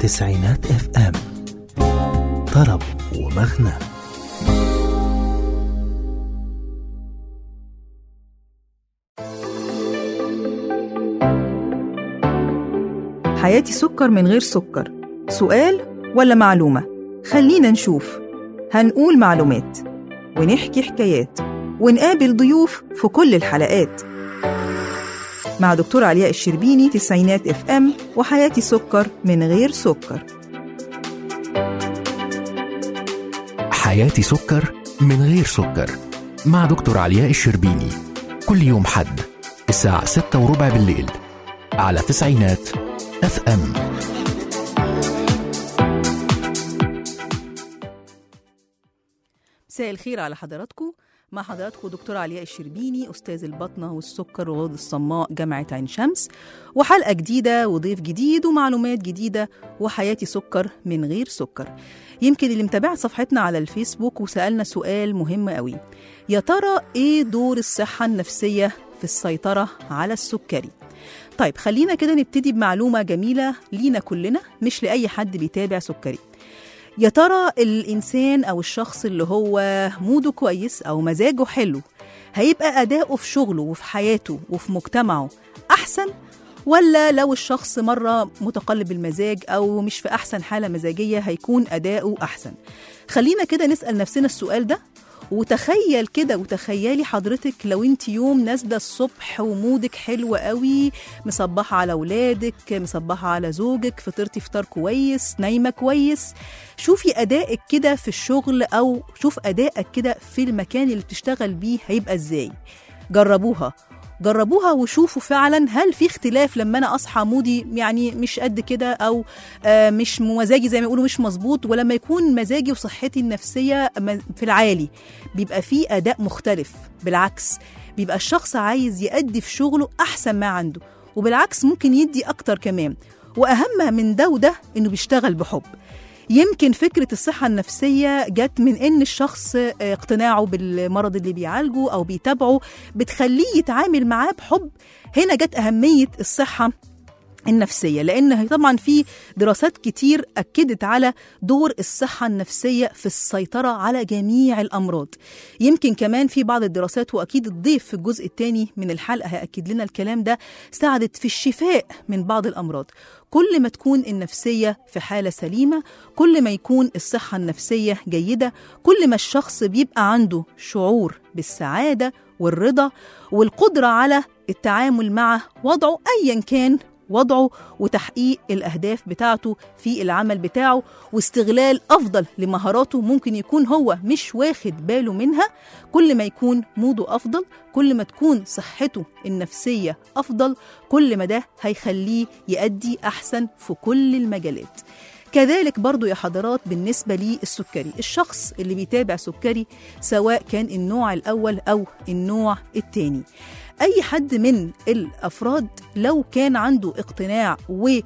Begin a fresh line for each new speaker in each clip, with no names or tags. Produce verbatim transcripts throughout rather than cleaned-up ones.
تسعينات اف ام، طرب ومغنى.
حياتي سكر من غير سكر، سؤال ولا معلومة؟ خلينا نشوف. هنقول معلومات ونحكي حكايات ونقابل ضيوف في كل الحلقات مع دكتور علياء الشربيني. تسعينات اف ام وحياتي سكر من غير سكر.
حياتي سكر من غير سكر مع دكتور علياء الشربيني، كل يوم حد الساعة ستة وربع بالليل على تسعينات اف ام.
مساء الخير على حضراتكم. مع حضراتكم دكتور علياء الشربيني، أستاذ البطنة والسكر والغدد الصماء جامعة عين شمس، وحلقة جديدة وضيف جديد ومعلومات جديدة وحياتي سكر من غير سكر. يمكن اللي متابع صفحتنا على الفيسبوك وسألنا سؤال مهم قوي، يا ترى إيه دور الصحة النفسية في السيطرة على السكري؟ طيب خلينا كده نبتدي بمعلومة جميلة لينا كلنا، مش لأي حد بيتابع سكري. يا ترى الإنسان أو الشخص اللي هو موده كويس أو مزاجه حلو هيبقى أداؤه في شغله وفي حياته وفي مجتمعه أحسن، ولا لو الشخص مرة متقلب المزاج أو مش في أحسن حالة مزاجية هيكون أداؤه أحسن؟ خلينا كده نسأل نفسنا السؤال ده. وتخيل كده وتخيلي حضرتك لو انت يوم نازله الصبح ومودك حلو قوي، مصبحه على ولادك، مصبحه على زوجك، فطرتي فطار كويس، نايمه كويس، شوفي ادائك كده في الشغل او شوف ادائك كده في المكان اللي بتشتغل بيه هيبقى ازاي. جربوها جربوها وشوفوا فعلا هل في اختلاف لما انا اصحى مودي يعني مش قد كده او آه مش مزاجي زي ما يقولوا مش مظبوط، ولما يكون مزاجي وصحتي النفسية في العالي بيبقى في اداء مختلف. بالعكس بيبقى الشخص عايز يأدي في شغله احسن ما عنده، وبالعكس ممكن يدي اكتر كمان. واهم من ده وده انه بيشتغل بحب. يمكن فكرة الصحة النفسية جت من إن الشخص اقتناعه بالمرض اللي بيعالجه أو بيتابعه بتخليه يتعامل معاه بحب. هنا جت أهمية الصحة النفسية، لأن طبعا في دراسات كتير أكدت على دور الصحة النفسية في السيطرة على جميع الأمراض. يمكن كمان في بعض الدراسات، وأكيد الضيف في الجزء الثاني من الحلقة هيأكد لنا الكلام ده، ساعدت في الشفاء من بعض الأمراض. كل ما تكون النفسية في حالة سليمة، كل ما يكون الصحة النفسية جيدة، كل ما الشخص بيبقى عنده شعور بالسعادة والرضا والقدرة على التعامل مع وضعه أيا كان وضعه، وتحقيق الأهداف بتاعته في العمل بتاعه، واستغلال أفضل لمهاراته ممكن يكون هو مش واخد باله منها. كل ما يكون موده أفضل، كل ما تكون صحته النفسية أفضل، كل ما ده هيخليه يأدي أحسن في كل المجالات. كذلك برضو يا حضرات بالنسبة للسكري، الشخص اللي بيتابع سكري سواء كان النوع الأول أو النوع الثاني، أي حد من الأفراد لو كان لو اقتناع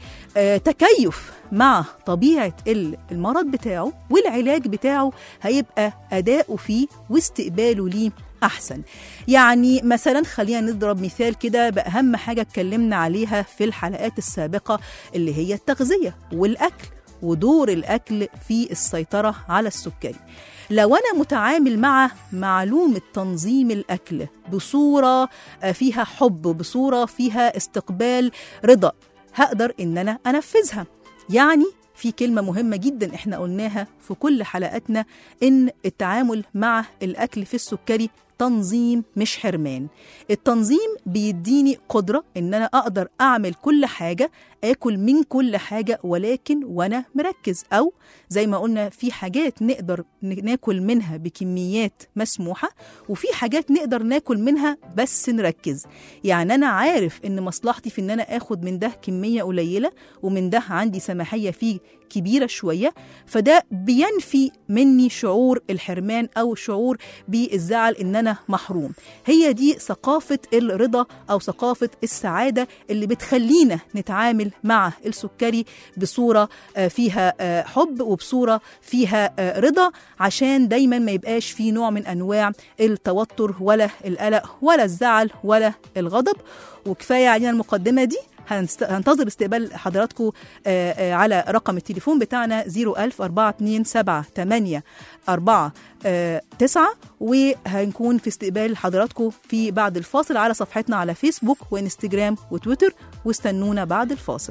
وتكيف مع طبيعة المرض بتاعه والعلاج بتاعه هيبقى أداؤه فيه واستقباله ليه أحسن. يعني مثلا خلينا نضرب مثال كده بأهم حاجة اتكلمنا عليها في الحلقات السابقة، اللي هي التغذية والأكل ودور الأكل في السيطرة على السكري. لو أنا متعامل مع معلومة تنظيم الأكل بصورة فيها حب، بصورة فيها استقبال رضا، هقدر إن أنا أنفذها. يعني في كلمة مهمة جدا احنا قلناها في كل حلقاتنا، إن التعامل مع الأكل في السكري تنظيم مش حرمان. التنظيم بيديني قدرة إن أنا أقدر أعمل كل حاجة، آكل من كل حاجة، ولكن وأنا مركز. أو زي ما قلنا في حاجات نقدر ناكل منها بكميات مسموحة، وفي حاجات نقدر ناكل منها بس نركز. يعني أنا عارف إن مصلحتي في إن أنا آخد من ده كمية قليلة، ومن ده عندي سماحية فيه كبيرة شوية، فده بينفي مني شعور الحرمان أو شعور بالزعل إن أنا محروم. هي دي ثقافة الرضا أو ثقافة السعادة اللي بتخلينا نتعامل مع السكري بصورة فيها حب وبصورة فيها رضا، عشان دايما ما يبقاش في نوع من أنواع التوتر ولا القلق ولا الزعل ولا الغضب. وكفاية علينا المقدمة دي، هنست... هنتظر استقبال حضراتكم على رقم التليفون بتاعنا صفر ألف أربعة اتنين سبعة تمانية أربعة تسعة، وهنكون في استقبال حضراتكم في بعد الفاصل على صفحتنا على فيسبوك وانستجرام وتويتر، واستنونا بعد الفاصل.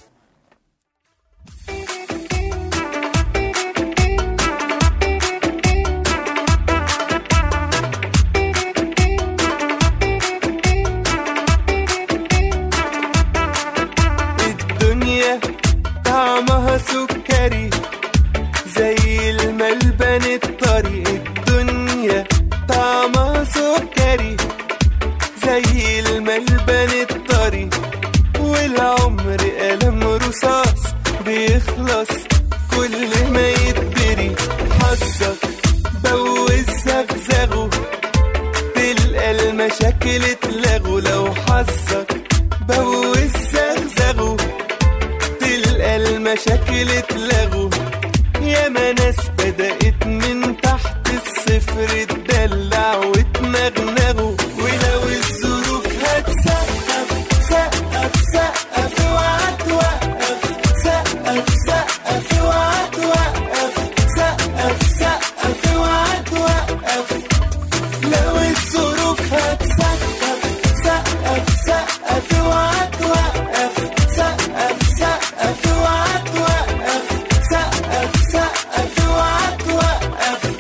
طعمها سكري زي الملبن الطري، الدنيا طعمها سكري زي الملبن الطري، والعمر قلم رصاص بيخلص كل ما يتبري، حظك بوز زغزغه تلقى المشاكل اتلغوا، لو حظك بوز زغزغه المشاكل اتلغوا، ياما ناس بدأت من تحت الصفر تدلع وتنغنغوا، ولو الظروف هتسقف سقف سقف اوعى توقف، سقف سقف اوعى توقف، سقف سقف اوعى توقف، لو الظروف هتسقف سقف سقف اوعى توقف، سقف سقف اوعى توقف، سقف سقف اوعى توقف.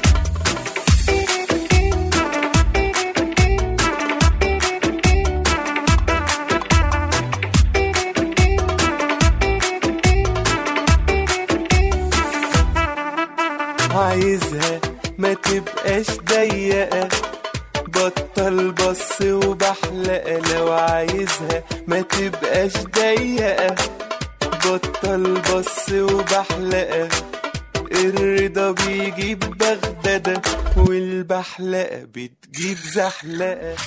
عايزها ما تبقاش ضيقة، بطل بص وبحلقة، لو عايزها ما تبقاش ضيقة، بطل بص وبحلقة، الرضا بيجيب بغدادة والبحلقة بتجيب زحلقة.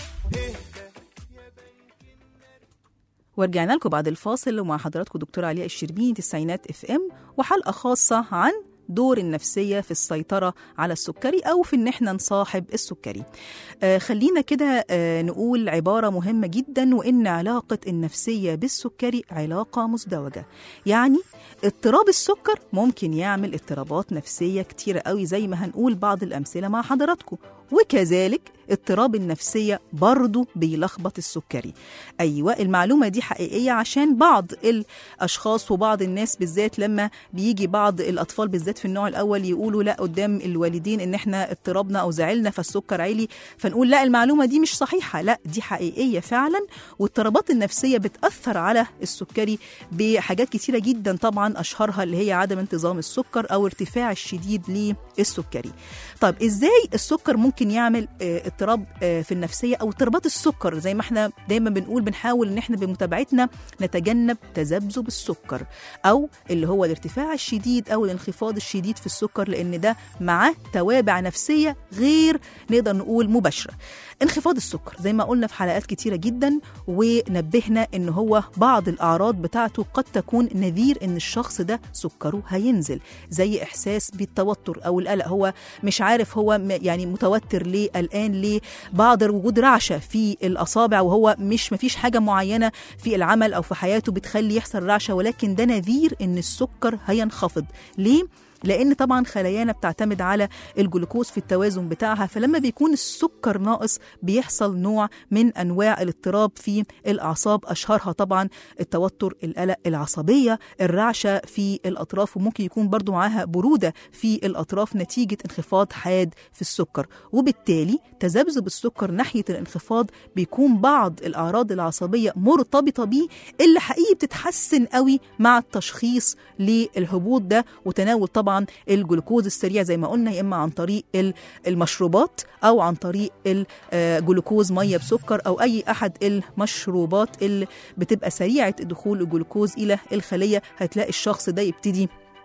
ورجعنا لكم بعد الفاصل ومع حضراتكم دكتورة علياء الشربيني تسعينات اف ام، وحلقة خاصة عن دور النفسية في السيطرة على السكري أو في إن احنا نصاحب السكري. آه خلينا كده آه نقول عبارة مهمة جدا، وإن علاقة النفسية بالسكري علاقة مزدوجة. يعني اضطراب السكر ممكن يعمل اضطرابات نفسية كتيرة قوي زي ما هنقول بعض الأمثلة مع حضراتكم، وكذلك اضطراب النفسية برضو بيلخبط السكري. أيوة المعلومة دي حقيقية، عشان بعض الأشخاص وبعض الناس بالذات لما بيجي بعض الأطفال بالذات في النوع الأول يقولوا لا قدام الوالدين إن احنا اضطرابنا أو زعلنا فالسكر عالي، فنقول لا المعلومة دي مش صحيحة، لا دي حقيقية فعلا. واضطرابات النفسية بتأثر على السكري بحاجات كتيرة جدا، طبعا أشهرها اللي هي عدم انتظام السكر أو ارتفاع الشديد للسكري. طب إزاي السكر ممكن يعمل اضطراب في النفسية أو اضطرابات السكر؟ زي ما احنا دايما بنقول بنحاول إن احنا بمتابعتنا نتجنب تذبذب السكر أو اللي هو الارتفاع الشديد أو الانخفاض الشديد في السكر، لأن ده معاه توابع نفسية غير نقدر نقول مباشرة. انخفاض السكر زي ما قلنا في حلقات كتيرة جدا، ونبهنا إن هو بعض الأعراض بتاعته قد تكون نذير إن الشخص ده سكره هينزل، زي إحساس بالتوتر أو القلق، هو مش عارف هو يعني متوتر ليه، قلقان ليه، بعض وجود رعشة في الأصابع وهو مش مفيش حاجة معينة في العمل أو في حياته بتخلي يحصل رعشة، ولكن ده نذير إن السكر هينخفض. ليه؟ لأن طبعا خلايانا بتعتمد على الجلوكوز في التوازن بتاعها، فلما بيكون السكر ناقص بيحصل نوع من أنواع الاضطراب في الأعصاب، أشهرها طبعا التوتر، القلق، العصبية، الرعشة في الأطراف، وممكن يكون برضو معاها برودة في الأطراف نتيجة انخفاض حاد في السكر. وبالتالي تذبذب السكر ناحية الانخفاض بيكون بعض الأعراض العصبية مرتبطة بيه، اللي حقيقي بتتحسن قوي مع التشخيص للهبوط ده وتناول طبعا طبعا الجلوكوز السريع زي ما قلنا، يا اما عن طريق المشروبات او عن طريق الجلوكوز ميه بسكر او اي احد المشروبات اللي بتبقى سريعه دخول الجلوكوز الى الخليه. هتلاقي الشخص ده يبتدي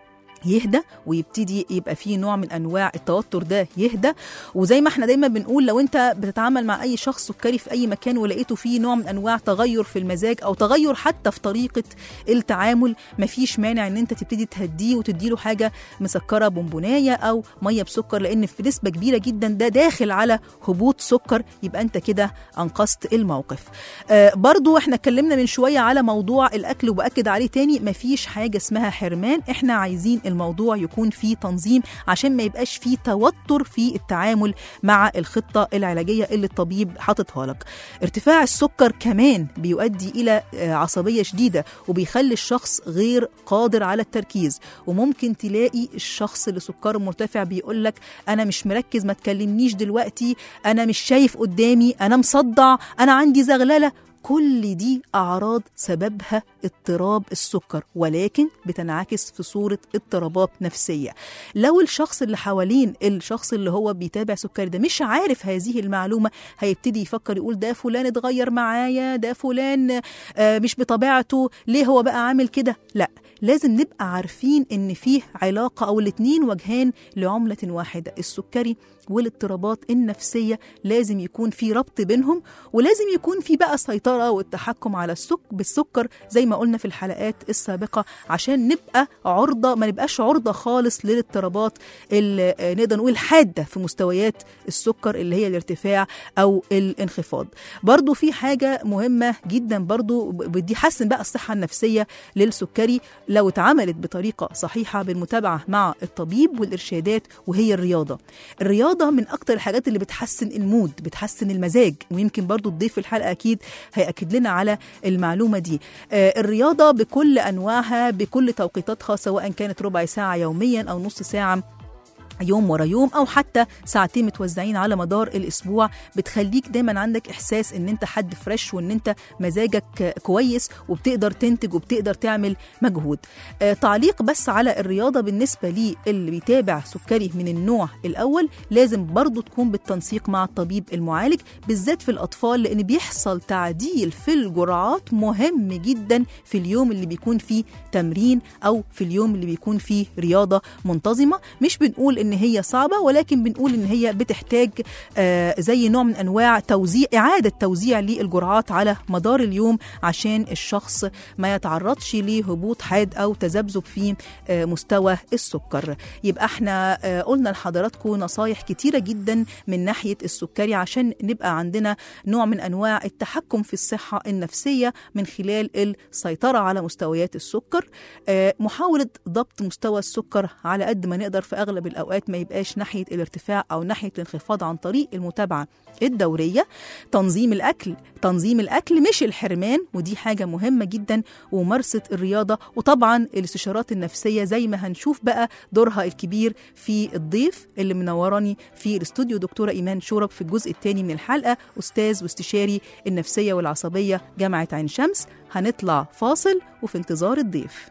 يهدى ويبتدي يبقى فيه نوع من انواع التوتر ده يهدى. وزي ما احنا دايما بنقول لو انت بتتعامل مع اي شخص سكري في اي مكان ولقيته فيه نوع من انواع تغير في المزاج او تغير حتى في طريقه التعامل، مفيش مانع ان انت تبتدي تهديه وتديله حاجه مسكره، بونبونايه او ميه بسكر، لان في نسبه كبيره جدا ده داخل على هبوط سكر، يبقى انت كده انقذت الموقف. آه برضو احنا اتكلمنا من شويه على موضوع الاكل وباكد عليه تاني، مفيش حاجه اسمها حرمان، احنا عايزين الموضوع يكون فيه تنظيم عشان ما يبقاش فيه توتر في التعامل مع الخطة العلاجية اللي الطبيب حاططها لك. ارتفاع السكر كمان بيؤدي إلى عصبية شديدة وبيخلي الشخص غير قادر على التركيز، وممكن تلاقي الشخص اللي سكره مرتفع بيقول لك أنا مش مركز، ما تكلمنيش دلوقتي، أنا مش شايف قدامي، أنا مصدع، أنا عندي زغللة. كل دي أعراض سببها اضطراب السكر، ولكن بتنعكس في صورة اضطرابات نفسية. لو الشخص اللي حوالين الشخص اللي هو بيتابع سكري ده مش عارف هذه المعلومة، هيبتدي يفكر يقول ده فلان اتغير معايا، ده فلان مش بطبيعته، ليه هو بقى عامل كده؟ لا، لازم نبقى عارفين ان فيه علاقة او الاتنين وجهان لعملة واحدة، السكري والاضطرابات النفسية لازم يكون في ربط بينهم، ولازم يكون في بقى سيطرة والتحكم على السك بالسكر زي ما قلنا في الحلقات السابقة، عشان نبقى عرضة ما نبقاش عرضة خالص للاضطرابات اللي نقدر نقول حادة في مستويات السكر اللي هي الارتفاع أو الانخفاض. برضو في حاجة مهمة جدا برضو بدي حسن بقى الصحة النفسية للسكري لو اتعملت بطريقة صحيحة بالمتابعة مع الطبيب والإرشادات، وهي الرياضة. الرياضة من أكتر الحاجات اللي بتحسن المود، بتحسن المزاج، ويمكن برضو الضيف في الحلقة أكيد هيأكد لنا على المعلومة دي. آه الرياضة بكل أنواعها بكل توقيتاتها، سواء كانت ربع ساعة يوميا أو نص ساعة يوم ورا يوم او حتى ساعتين متوزعين على مدار الاسبوع، بتخليك دايما عندك احساس ان انت حد فريش وان انت مزاجك كويس وبتقدر تنتج وبتقدر تعمل مجهود. آه تعليق بس على الرياضة بالنسبة لي اللي بيتابع سكري من النوع الاول، لازم برضو تكون بالتنسيق مع الطبيب المعالج، بالذات في الاطفال، لان بيحصل تعديل في الجرعات مهم جدا في اليوم اللي بيكون فيه تمرين او في اليوم اللي بيكون فيه رياضة منتظمة. مش بنقول ان هي صعبة، ولكن بنقول ان هي بتحتاج آه زي نوع من انواع توزيع، اعادة توزيع للجرعات على مدار اليوم عشان الشخص ما يتعرضش لهبوط حاد او تذبذب في آه مستوى السكر. يبقى احنا آه قلنا لحضراتكم نصايح كتيرة جدا من ناحية السكري عشان نبقى عندنا نوع من انواع التحكم في الصحة النفسية من خلال السيطرة على مستويات السكر، آه محاولة ضبط مستوى السكر على قد ما نقدر في اغلب الاوقات ما يبقاش ناحية الارتفاع أو ناحية الانخفاض عن طريق المتابعة الدورية. تنظيم الأكل، تنظيم الأكل مش الحرمان، ودي حاجة مهمة جدا، وممارسة الرياضة، وطبعا الاستشارات النفسية زي ما هنشوف بقى دورها الكبير في الضيف اللي منوراني في الاستوديو دكتورة إيمان شورب في الجزء الثاني من الحلقة، أستاذ واستشاري النفسية والعصبية جامعة عين شمس. هنطلع فاصل وفي انتظار الضيف.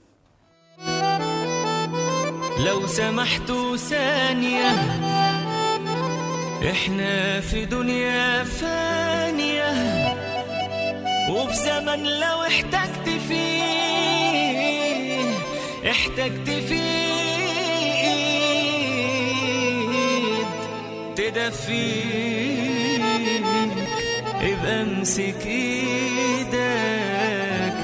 لو سمحتوا ثانية، احنا في دنيا فانية، وفي زمن لو احتجت فيه احتجت فيه ايد تدفيك، ابقى امسك ايدك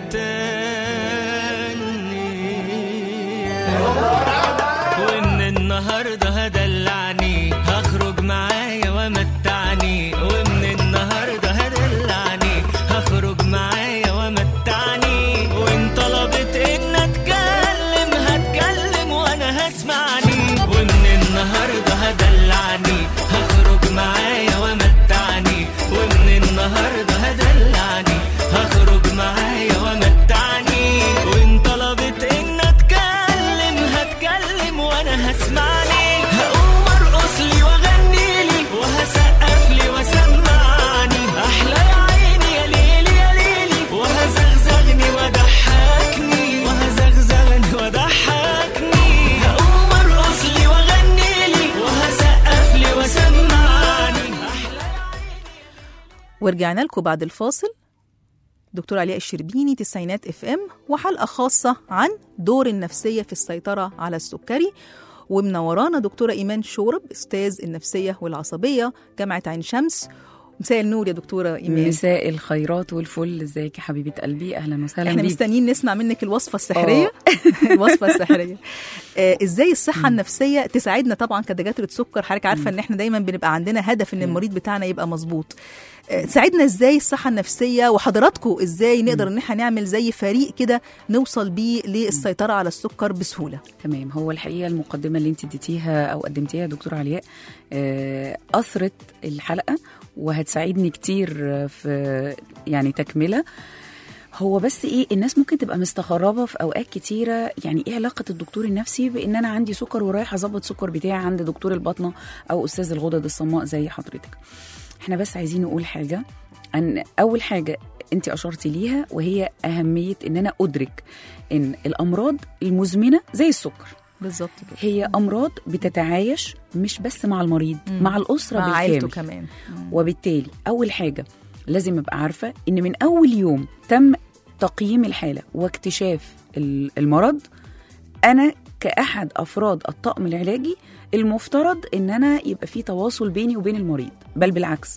التانية، وان النهارده هدلعني هخرج معايا ومتعني، ومن النهارده هدلعني هخرج معايا ومتعني، وان طلبت ان اتكلم هتكلم وانا هسمعني، ومن النهارده هدلعني هخرج معايا ومتعني، ومن النهارده هدلعني هخرج معايا ومتعني، وان طلبت ان اتكلم هتكلم وانا هسمعني، هقوم ارقص لي واغني لي وهسقف لي وسمعني، احلى يا عيني يا ليلي يا ليلي، وهزغزغني وضحكني وهزغزغني وضحكني، هقوم ارقص لي واغني لي وهسقف لي وسمعني.
ورجعنا لكم بعد الفاصل. دكتور علياء الشربيني، تسعينات اف ام، وحلقة خاصة عن دور النفسية في السيطرة على السكري. ومنورانا دكتورة إيمان شورب، أستاذ النفسية والعصبية، جامعة عين شمس. مساء النور يا دكتورة إيمان.
مساء الخيرات والفل، ازيك يا حبيبة قلبي؟ أهلا وسهلا
احنا
بيك.
مستنيين نسمع منك الوصفة السحرية. الوصفة السحرية. آه، ازاي الصحة النفسية تساعدنا طبعا كدكاترة سكر؟ حضرتك عارفة ان احنا دايما بنبقى عندنا هدف ان المريض بتاعنا يبقى مظبوط. آه، تساعدنا ازاي الصحة النفسية، وحضراتكم ازاي نقدر ان احنا نعمل زي فريق كده نوصل بيه للسيطرة على السكر بسهولة؟
تمام. هو الحقيقة المقدمة اللي انت اديتيها أو قدمتيها يا دكتور علياء آه، أثرت الحلقة وهتساعدني كتير في يعني تكملة. هو بس ايه، الناس ممكن تبقى مستغربه في اوقات كتيره، يعني ايه علاقه الدكتور النفسي بان انا عندي سكر ورايح اظبط سكر بتاعي عند دكتور الباطنه او استاذ الغدد الصماء زي حضرتك. احنا بس عايزين نقول حاجه، ان اول حاجه انت اشرتي ليها وهي اهميه ان انا ادرك ان الامراض المزمنه زي السكر
بالظبط كده
هي امراض بتتعايش مش بس مع المريض، مم. مع الاسره
مع
بالكامل
عائلته كمان. مم.
وبالتالي اول حاجه لازم ابقى عارفه ان من اول يوم تم تقييم الحاله واكتشاف المرض، انا كاحد افراد الطاقم العلاجي المفترض ان انا يبقى في تواصل بيني وبين المريض، بل بالعكس.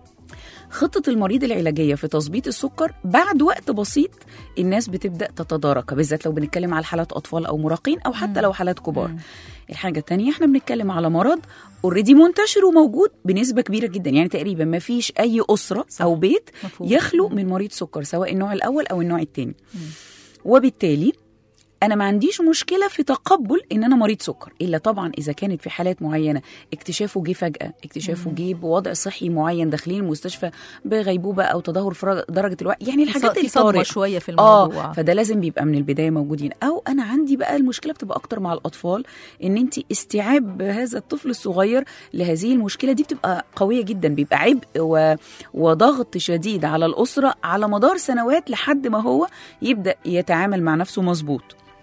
خطة المريض العلاجية في تظبيط السكر بعد وقت بسيط الناس بتبدأ تتدارك، بالذات لو بنتكلم على حالات أطفال أو مراهقين أو حتى لو حالات كبار. مم. الحاجة التانية، احنا بنتكلم على مرض اوريدي منتشر وموجود بنسبة كبيرة جدا، يعني تقريبا ما فيش أي أسرة صح. أو بيت مفهوم. يخلو من مريض سكر، سواء النوع الأول أو النوع التاني. مم. وبالتالي أنا ما عنديش مشكلة في تقبل إن أنا مريض سكر، إلا طبعا إذا كانت في حالات معينة اكتشافه جه فجأة، اكتشافه جه بوضع صحي معين، داخلين المستشفى بغيبوبة أو تدهور في درجة الوعي، يعني الحاجات اللي
صدمة شوية في الموضوع.
آه فده لازم بيبقى من البداية موجودين. أو أنا عندي بقى المشكلة بتبقى أكتر مع الأطفال، إن أنت استيعاب هذا الطفل الصغير لهذه المشكلة دي بتبقى قوية جدا، بيبقى عبء و... وضغط شديد على الأسرة على مدار سنوات لحد ما هو يبدأ يتعامل مع نفسه مظبوط.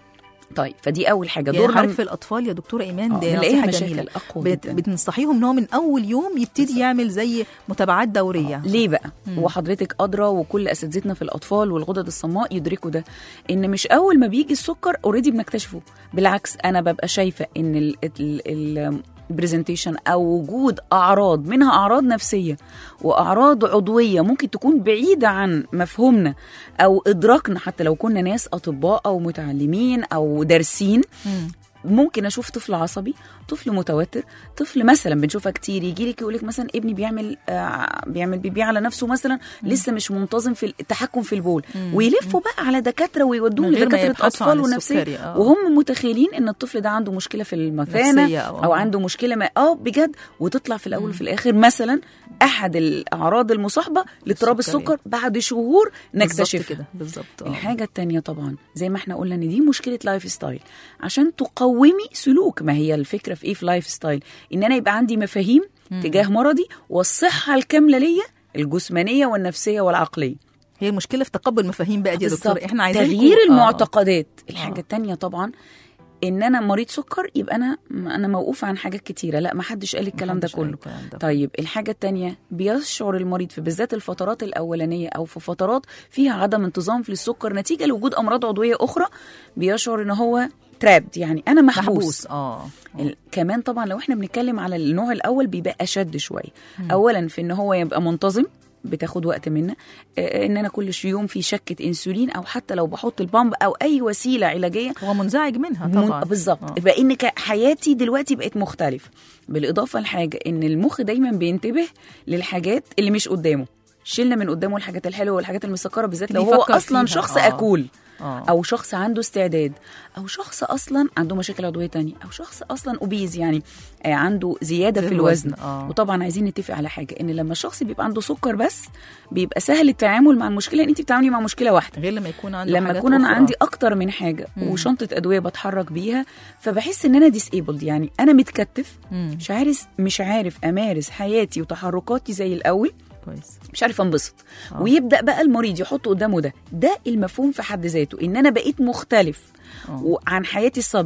طيب فدي اول حاجه
يعني
دورنا
في الاطفال يا دكتوره ايمان، دي
نصيحه
جميله.
بت...
بتنصحيهم ان هو من اول يوم يبتدي بالزبط. يعمل زي متابعات دوريه.
آه. ليه بقى؟ مم. وحضرتك ادرى وكل اساتذتنا في الاطفال والغدد الصماء يدركوا ده، ان مش اول ما بيجي السكر اوريدي بنكتشفه. بالعكس، انا ببقى شايفه ان ال ال ال بريزنتيشن او وجود اعراض، منها اعراض نفسيه واعراض عضويه ممكن تكون بعيده عن مفهومنا او ادراكنا، حتى لو كنا ناس اطباء او متعلمين او دارسين. م. ممكن اشوف طفل عصبي، طفل متوتر، طفل مثلا بنشوفها كتير يجي لك يقول لك مثلا ابني بيعمل آه بيعمل بيبي على نفسه مثلا، مم. لسه مش منتظم في التحكم في البول، مم. ويلفوا بقى على دكاتره ويودوهم لدكاتره اطفال ونفسيه، آه. وهم متخيلين ان الطفل ده عنده مشكله في المثانه أو, او عنده مشكله ما اه بجد، وتطلع في الاول وفي الاخر مثلا احد الاعراض المصاحبه لاضطراب السكر بعد شهور نكتشفها كده بالظبط. الحاجه الثانيه طبعا زي ما احنا قلنا ان دي مشكله لايف ستايل، عشان تقومي سلوك. ما هي الفكره في ايه في لايف ستايل؟ ان انا يبقى عندي مفاهيم مم. تجاه مرضي والصحه الكامله ليا الجسمانيه والنفسيه والعقليه.
هي المشكله في تقبل مفاهيم بقى دي يا دكتور، احنا عايزين
تغيير المعتقدات. آه. الحاجه الثانيه طبعا ان انا مريض سكر يبقى انا انا موقوفه عن حاجات كتيره، لا ما حدش قال الكلام ده كله. ده. طيب الحاجه الثانيه، بيشعر المريض في بالذات الفترات الاولانيه او في فترات فيها عدم انتظام في السكر نتيجه لوجود امراض عضويه اخرى، بيشعر ان هو ترابد، يعني انا محبوس, محبوس. اه كمان طبعا لو احنا بنتكلم على النوع الاول بيبقى اشد شويه. اولا في ان هو يبقى منتظم، بتاخد وقت منا، ان انا كل يوم في شكه انسولين، او حتى لو بحط البامب او اي وسيله علاجيه
هو منزعج منها طبعا.
من... بالظبط. بان حياتي دلوقتي بقت مختلفه، بالاضافه لحاجه ان المخ دايما بينتبه للحاجات اللي مش قدامه. شلنا من قدامه الحاجات الحلوه والحاجات المسكره، بالذات لو هو اصلا شخص آه. اكول آه. او شخص عنده استعداد، او شخص اصلا عنده مشاكل عضويه تانية، او شخص اصلا اوبيز، يعني آه عنده زياده في الوزن. آه. وطبعا عايزين نتفق على حاجه، ان لما الشخص بيبقى عنده سكر بس بيبقى سهل التعامل مع المشكله، ان انت بتتعاملي مع مشكله واحده،
غير لما يكون عنده
لما يكون انا عندي اكتر من حاجه مم. وشنطه ادويه بتحرك بيها، فبحس ان انا ديسيبلد، يعني انا متكتف، مم. مش عارف مش عارف امارس حياتي وتحركاتي زي الاول، كويس، مش عارف انبسط. آه. ويبدا بقى المريض يحط قدامه ده ده المفهوم في حد ذاته، ان انا بقيت مختلف آه. عن حياتي السابقه،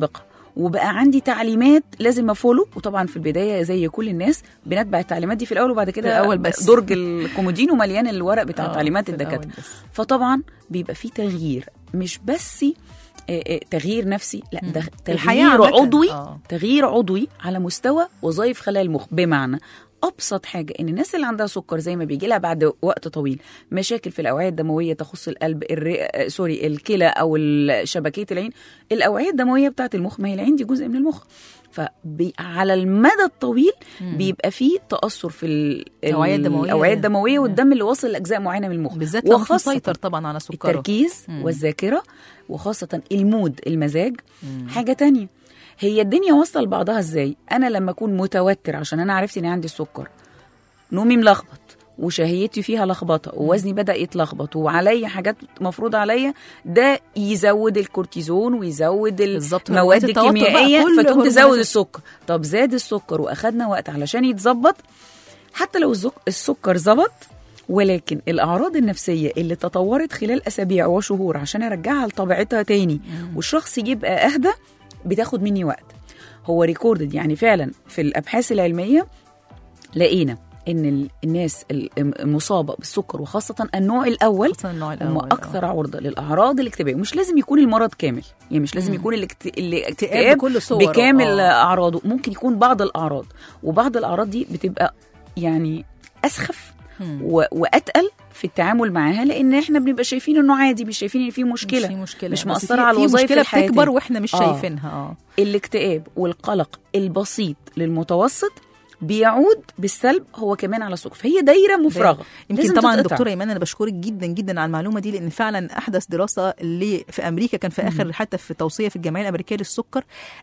وبقى عندي تعليمات لازم افولو. وطبعا في البدايه زي كل الناس بنتبع التعليمات دي في الاول، وبعد كده
الأول بس.
درج الكومودين ومليان الورق بتاع
آه،
تعليمات
في الأول
الدكاتره.
بس.
فطبعا بيبقى في تغيير، مش بس آه، آه، تغيير نفسي، لا ده
الحياة
تغيير
عامة.
عضوي.
آه.
تغيير عضوي على مستوى وظائف خلايا المخ. بمعنى ابسط حاجه ان الناس اللي عندها سكر زي ما بيجي لها بعد وقت طويل مشاكل في الاوعيه الدمويه تخص القلب، الرئه، سوري الكلى او شبكيه العين، الاوعيه الدمويه بتاعه المخ، ما هي العين دي جزء من المخ. فعلى المدى الطويل
مم.
بيبقى فيه تاثر في ال-
الأوعية الدموية.
الاوعيه الدمويه والدم اللي واصل لاجزاء معينه من المخ،
بالذات لو مش
وخاصة
مسيطر طبعا على سكره.
التركيز
مم.
والذاكره، وخاصه المود، المزاج.
مم.
حاجه تانية، هي الدنيا واصله لبعضها ازاي؟ انا لما اكون متوتر عشان انا عرفت ان عندي السكر، نومي ملخبط وشهيتي فيها لخبطه ووزني بدا يتلخبط وعليا حاجات مفروض عليا، ده يزود الكورتيزون ويزود
بالظبط،
المواد
هرمونات التوتر بقى،
الكيميائيه،
كل
فتقوم
هرمونات
تزود
ال-
السكر. طب زاد السكر واخدنا وقت علشان يتظبط، حتى لو الزك- السكر ظبط، ولكن الاعراض النفسيه اللي تطورت خلال اسابيع وشهور عشان ارجعها لطبيعتها تاني والشخص يبقى اهدى بتاخد مني وقت. هو ريكوردد، يعني فعلا في الابحاث العلميه لقينا ان ال- الناس المصابه بالسكر وخاصه النوع الاول
خصوصاً النوع
هم
الأول.
اكثر عرضه للاعراض الاكتئابيه. مش لازم يكون المرض كامل، يعني مش لازم
مم.
يكون الاكت...
اكتئاب
الاكتئاب
بكل صوره.
بكامل
آه.
اعراضه، ممكن يكون بعض الاعراض، وبعض الاعراض دي بتبقى يعني اسخف
مم.
و... واتقل في التعامل معاها، لان احنا بنبقى شايفين انه عادي، مش شايفين ان في مشكله،
مش, في مشكلة.
مش
بس
مأثرة
في-
على
في
الوظائف
مشكلة
الحياتية.
بتكبر واحنا مش
آه.
شايفينها. اه
الاكتئاب والقلق البسيط للمتوسط بيعود بالسلب هو كمان على السكر، فهي دايره مفرغه.
يمكن
لازم
طبعا
تتقطع.
دكتوره ايمان انا بشكرك جدا جدا على المعلومه دي، لان فعلا احدث دراسه اللي في امريكا كان في اخر حتى في توصيه في الجمعيه الامريكيه للسكر،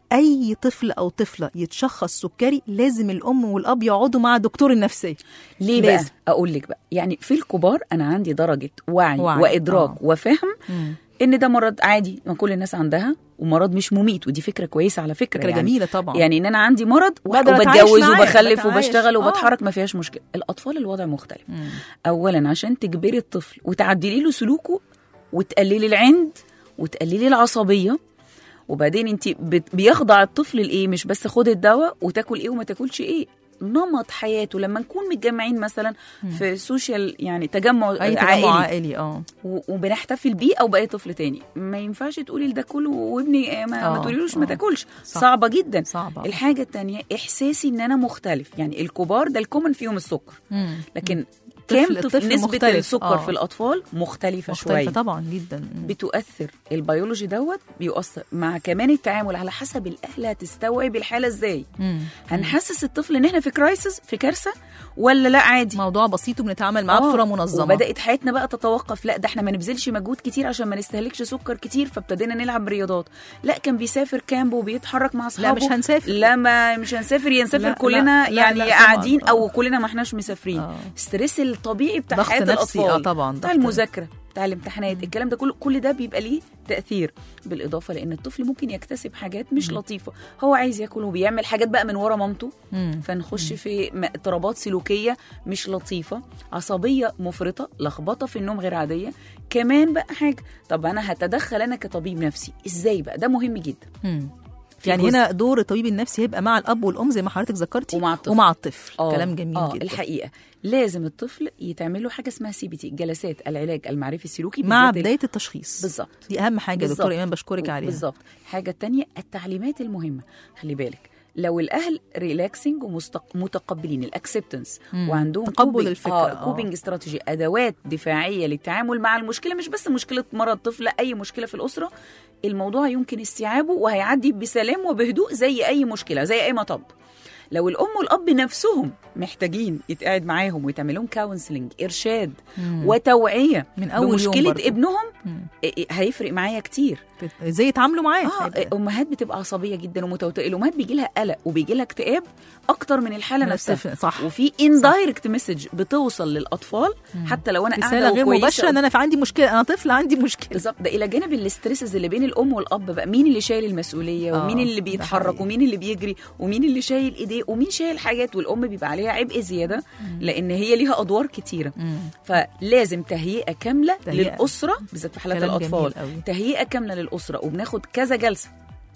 اي طفل او طفله يتشخص سكري لازم الام والاب يقعدوا مع دكتور النفسيه.
ليه
لازم.
بقى؟ اقول لك بقى، يعني في الكبار انا عندي درجه وعي,
وعي.
وادراك
آه.
وفهم
مم.
ان ده مرض عادي ما كل الناس عندها، ومرض مش مميت، ودي فكره كويسه على فكره.
فكره
يعني
جميله طبعا.
يعني ان انا عندي مرض
بقدر أتعايش
وبتجوز
معاه،
وبخلف
بتعايش.
وبشتغل
آه.
وبتحرك ما فيهاش مشكله. الاطفال الوضع مختلف.
مم.
اولا عشان تجبري الطفل وتعدلي له سلوكه وتقللي العند وتقللي العصبيه، وبعدين انت بت- بيخضع الطفل لايه؟ مش بس خد الدواء وتاكل ايه وما تاكلش ايه، نمط حياته. لما نكون متجمعين مثلا في سوشيال، يعني تجمع
اي تجمع
عائلي
عائلي اه
و- وبنحتفل بيه او باي طفل تاني، ما ينفعش تقولي ده كله وابني آه، ما, ما
آه،
تقوليلوش ما
آه.
تاكلش.
صح.
صعبه جدا.
صعبه.
الحاجه التانية احساسي ان انا مختلف. يعني الكبار ده الكومن فيهم السكر،
مم.
لكن
طفل-
كام طفل
الطفل
نسبه
مختلف.
السكر
آه.
في الاطفال مختلفه,
مختلفه
شويه.
طبعا جدا. مم.
بتؤثر البيولوجي دوت بيؤثر مع كمان التعامل على حسب الاهل هتستوعب الحاله ازاي.
مم.
هنحسس الطفل ان احنا في كرايسس، في كارثه، ولا لا عادي
موضوع بسيط وبنتعامل معاه
آه،
بصوره منظمه.
وبدات حياتنا بقى تتوقف، لا ده احنا ما نبذلش مجهود كتير عشان ما نستهلكش سكر كتير، فابتدينا نلعب رياضات. لا كان بيسافر كامب وبيتحرك مع اصحابه،
لا مش هنسافر.
لا ما مش هنسافر، يا نسافر
لا،
كلنا
لا، لا،
يعني
لا، طبعاً.
قاعدين
آه.
او كلنا ما احناش مسافرين.
آه.
ستريس الطبيعي بتاع
ضغط
حياه
نفسي
الاطفال،
اه طبعا
بتاع
ضغط.
المذاكره، بتاع الامتحانات، الكلام ده كله، كل ده بيبقى ليه تاثير. بالاضافه لان الطفل ممكن يكتسب حاجات مش لطيفه، هو عايز ياكل وبيعمل حاجات بقى من ورا مامته،
مم.
فنخش في م- اضطرابات سلوكيه مش لطيفه، عصبيه مفرطه، لخبطه في النوم غير عاديه. كمان بقى حاجه، طب انا هتدخل انا كطبيب نفسي ازاي بقى؟ ده مهم جدا.
مم.
في
يعني
جزء.
هنا دور الطبيب النفسي هيبقى مع الاب والام زي ما حضرتك ذكرتي،
ومع الطفل.
ومع الطفل.
آه،
كلام جميل
آه
جدا.
الحقيقه لازم الطفل يتعمل له حاجه اسمها سي بي تي، جلسات العلاج المعرفي السلوكي،
مع
بالذات ال-
بدايه التشخيص.
بالظبط.
دي اهم حاجه
بالظبط.
دكتور ايمان بشكرك عليها.
بالظبط. الحاجه الثانيه التعليمات المهمه. خلي بالك لو الاهل ريلاكسنج ومتقبلين الاكسبتنس وعندهم
تقبل
كوبينج
الفكرة،
آه
آه.
كوبينج استراتيجي، ادوات دفاعيه للتعامل مع المشكله، مش بس مشكله مرض طفل، لا اي مشكله في الاسره، الموضوع يمكن استيعابه وهيعدي بسلام وبهدوء زي اي مشكله، زي اي مطب. لو الام والاب نفسهم محتاجين يتقعد معاهم ويتعمل لهم كونسلنج، ارشاد
مم. وتوعيه من اول يوم
بمشكله
برضو.
ابنهم،
مم.
إيه- إيه، هيفرق معايا كتير.
ازاي يتعاملوا معاه.
اه
هيبقى-
امهات بتبقى عصبيه جدا ومتوتره، الامهات بيجي لها قلق وبيجي لها اكتئاب اكتر من الحاله
من
نفسها.
الطفل، صح.
وفي اندايركت مسج بتوصل للاطفال حتى لو انا
رساله
قاعده
غير
وكويسة
مباشره ان انا في عندي مشكله، انا طفل عندي مشكله.
بالظبط. ده الى جانب الاسترسز اللي بين الام والاب بقى، مين اللي شايل المسؤوليه
آه،
ومين اللي
ده
بيتحرك
حقيقي.
ومين اللي بيجري ومين اللي شايل ايديه ومين شايل حاجات، والام بيبقى عليها عبء زياده لان هي ليها ادوار كتيره.
مم.
فلازم تهيئه كامله
تهيئة.
للاسره بالذات في حالات
كلام
الاطفال،
جميل قوي.
تهيئه كامله للاسره، وبناخد كذا جلسه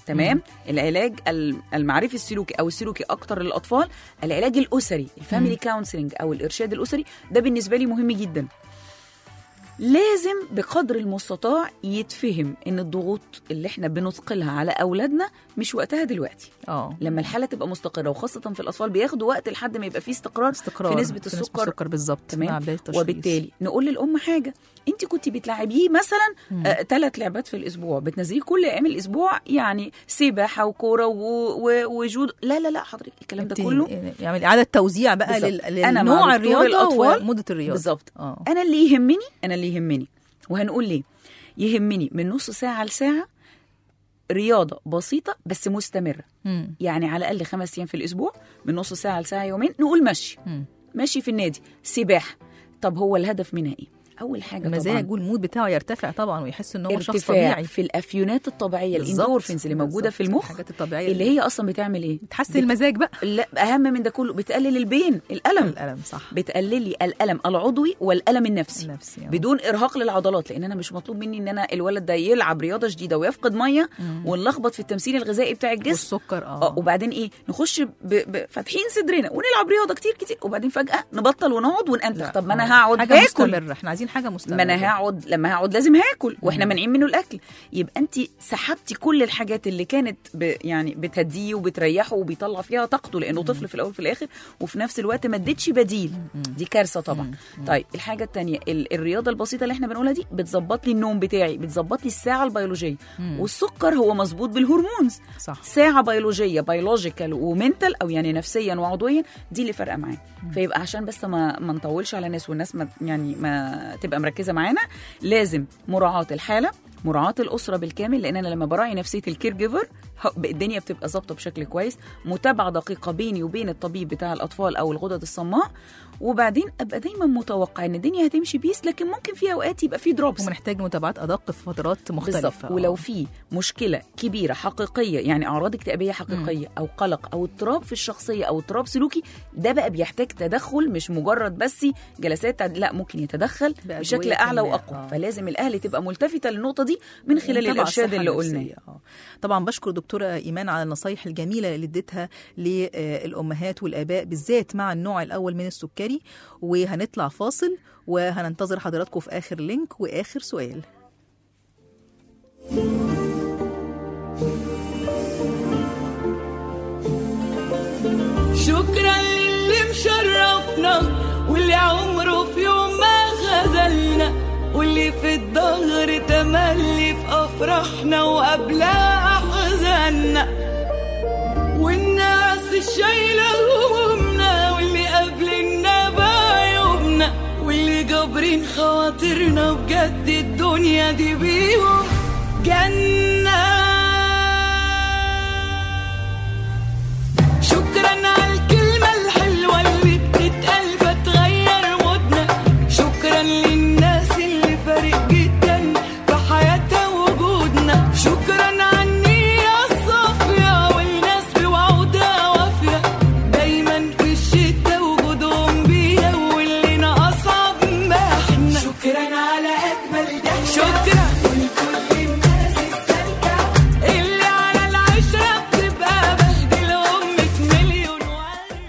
تمام. العلاج المعرفي السلوكي او السلوكي اكتر للاطفال، العلاج الاسري الفاميلي كونسلنج او الارشاد الاسري، ده بالنسبه لي مهم جدا. لازم بقدر المستطاع يتفهم ان الضغوط اللي احنا بنثقلها على اولادنا مش وقتها دلوقتي.
اه
لما الحاله تبقى مستقره، وخاصه في الاطفال بياخدوا وقت لحد ما يبقى فيه استقرار,
استقرار
في نسبه
في
السكر,
السكر بالظبط.
تمام. وبالتالي نقول للام حاجه، انت كنت بتلعبيه مثلا ثلاث آه لعبات في الاسبوع، بتنزليه كل ايام الاسبوع، يعني سباحه وكوره وجود، لا لا لا حضرتك الكلام ده كله
يعني اعاده توزيع بقى للنوع الرياضه ومده الرياضه
بالظبط. انا اللي يهمني انا اللي يهمني وهنقول ليه يهمني من نص ساعه لساعه رياضه بسيطه بس مستمره. مم. يعني على الاقل خمس ايام في الاسبوع، من نص ساعه لساعه يومين. نقول مشي مم. مشي في النادي، سباحه. طب هو الهدف منها ايه؟ اول حاجه
المزاج والمود بتاعه يرتفع طبعا، ويحس ان هو شخص طبيعي
في الافيونات الطبيعيه الاندورفينز اللي موجوده في المخ،
الحاجات الطبيعيه
اللي هي اصلا بتعمل ايه؟
بتحسن بت... المزاج بقى.
لا اهم من ده كله، بتقلل البين، الالم
الالم صح،
بتقللي الالم العضوي والالم النفسي,
النفسي
بدون ارهاق للعضلات. لان انا مش مطلوب مني ان انا الولد ده يلعب رياضه شديده ويفقد ميه ونلخبط في التمثيل الغذائي بتاع الجسم
والسكر. اه,
آه وبعدين ايه، نخش ب... ب... فاتحين صدرنا ونلعب رياضه كتير كتير، وبعدين فجاه نبطل ونقعد وننتخ. طب ما انا هقعد هاكل،
احنا عايزين حاجه مستمره.
ما هقعد، لما هقعد لازم هاكل، واحنا مانعين منه الاكل. يبقى انت سحبتي كل الحاجات اللي كانت ب يعني بتهديه وبتريحه وبيطلع فيها طاقته، لانه طفل في الاول في الاخر، وفي نفس الوقت ما اديتش بديل. دي كارثه طبعا. طيب الحاجه الثانيه، الرياضه البسيطه اللي احنا بنقولها دي بتظبط لي النوم بتاعي، بتظبط لي الساعه البيولوجيه. والسكر هو مظبوط بالهرمونز، صح. ساعه بيولوجيه بيولوجيكال ومنتال، او يعني نفسيا وعضويا، دي اللي فارقه معايا. فيبقى عشان بس ما ما نطولش على الناس، والناس ما يعني ما تبقى مركزه معانا، لازم مراعاة الحالة، مراعاة الأسرة بالكامل، لأن أنا لما براعي نفسية الكير جيفر الدنيا بتبقى ظابطة بشكل كويس. متابعة دقيقة بيني وبين الطبيب بتاع الأطفال أو الغدد الصماء، وبعدين أبقى دايما متوقع إن الدنيا هتمشي بيس، لكن ممكن في أوقات يبقى في دروبس
ومنحتاج متابعات أدق في فترات مختلفة.
بالظبط. ولو في مشكلة كبيرة حقيقية، يعني أعراض اكتئابية حقيقية م. أو قلق أو اضطراب في الشخصية أو اضطراب سلوكي، ده بقى بيحتاج تدخل، مش مجرد بس جلسات، لا ممكن يتدخل بشكل أعلى وأقوى. آه. فلازم الأهل تبقى ملتفتة للنقطة دي من خلال الإرشاد اللي قلناه.
طبعا بشكر دكتورة إيمان على النصايح الجميلة اللي اديتها للأمهات والآباء بالذات مع النوع الأول من السكري. وهنطلع فاصل وهننتظر حضراتكم في آخر لينك وآخر سؤال.
شكرا للي مشرفنا، واللي عمره في يوم ما خذلنا، واللي في الظهر تملي في أفراحنا وقبلها أحزاننا، والناس الشايلة همومنا، واللي قابلنا بعيوبنا، واللي جابرين خواطرنا بجد الدنيا دي بيهم جنة. شكرا على الكلمة الحلوة اللي بتتقال فتغير مودنا، شكرا للناس اللي فارق جدا في حياتها وجودنا، شكرا على النية الصافية والناس بوعودها وافية، دايما في الشتا وجودهم بينا واللي ناقصها بمحنا. شكرا على أجمل ده، شكرا ولكل الناس السالكة اللي على العشرة بتبقى بهدلهم مليون وردة.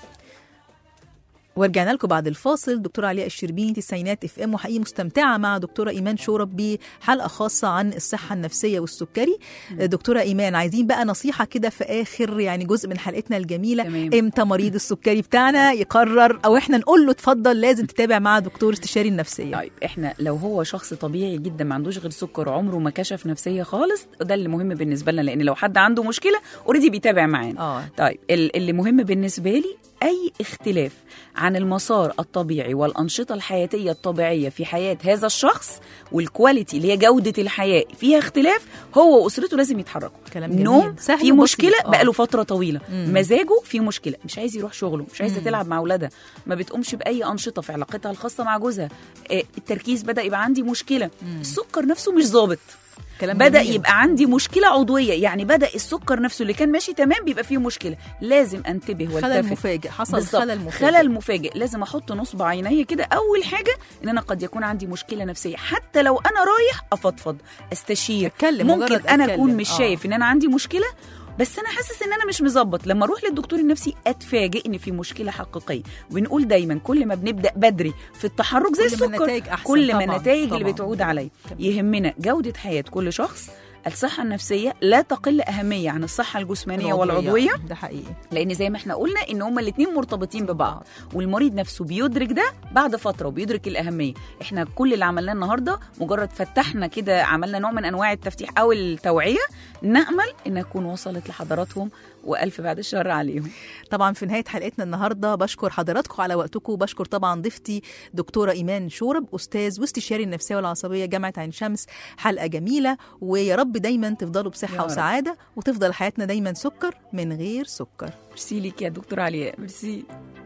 ورجعنا لكم بعد الفاصل. دكتورة علياء الشربيني، تسعينات اف ام، وحقيقي مستمتعة مع دكتورة إيمان شورب بحلقة خاصة عن الصحة النفسية والسكري. دكتورة إيمان، عايزين بقى نصيحة كده في آخر يعني جزء من حلقتنا الجميلة. تمام. امتى مريض السكري بتاعنا يقرر، أو احنا نقول له اتفضل لازم تتابع مع دكتور استشاري النفسية؟
طيب احنا لو هو شخص طبيعي جدا ما عندوش غير سكر، عمره ما كشف نفسية خالص، ده اللي مهم بالنسبة لنا، لأن لو حد عنده مشكلة اوريدي بيتابع معانا.
آه.
طيب اللي مهم بالنسبة لي أي اختلاف عن المسار الطبيعي والأنشطة الحياتية الطبيعية في حياة هذا الشخص، والكواليتي اللي هي جودة الحياة فيها اختلاف، هو وأسرته لازم يتحركوا.
نوم
في مشكلة بقاله فترة طويلة، مم. مزاجه في مشكلة، مش عايز يروح شغله، مش عايزة تلعب مع أولادها، ما بتقومش بأي أنشطة في علاقتها الخاصة مع جوزها، التركيز بدأ يبقى عندي مشكلة، مم. السكر نفسه مش ظابط،
كلام
بدا
جميل.
يبقى عندي مشكله عضويه، يعني بدا السكر نفسه اللي كان ماشي تمام بيبقى فيه مشكله، لازم انتبه
خلل
والتفت.
مفاجئ، حصل
بالظبط.
خلل مفاجئ.
خلل مفاجئ، لازم احط نصب عيني كده. اول حاجه ان انا قد يكون عندي مشكله نفسيه، حتى لو انا رايح افضفض استشير.
أتكلم،
ممكن
مجرد
انا
أتكلم.
اكون مش
آه.
شايف ان انا عندي مشكله، بس انا حاسس ان انا مش مظبط. لما اروح للدكتور النفسي اتفاجئ ان في مشكله حقيقيه. وبنقول دايما كل ما بنبدا بدري في التحرك زي
كل ما
السكر
النتائج أحسن.
كل ما
طبعاً،
النتائج
طبعاً.
اللي بتعود عليا.
تمام.
يهمنا جوده حياه كل شخص. الصحة النفسية لا تقل أهمية عن الصحة الجسمانية والعضوية،
ده حقيقي.
لأن زي ما احنا قلنا إن هما الاتنين مرتبطين ببعض، والمريض نفسه بيدرك ده بعد فترة وبيدرك الأهمية. احنا كل اللي عملناه النهاردة مجرد فتحنا كده، عملنا نوع من أنواع التفتيح أو التوعية، نأمل إنها تكون وصلت لحضراتهم، وألف بعد الشر عليهم.
طبعا في نهاية حلقتنا النهاردة بشكر حضراتكم على وقتكم، بشكر طبعا ضيفتي دكتورة إيمان شورب، أستاذ واستشاري النفسية والعصبية جامعة عين شمس. حلقة جميلة، ويا رب دايما تفضلوا
يا
بصحة
رب.
وسعادة، وتفضل حياتنا دايما سكر من غير سكر.
ميرسي ليك يا دكتور علياء، ميرسي.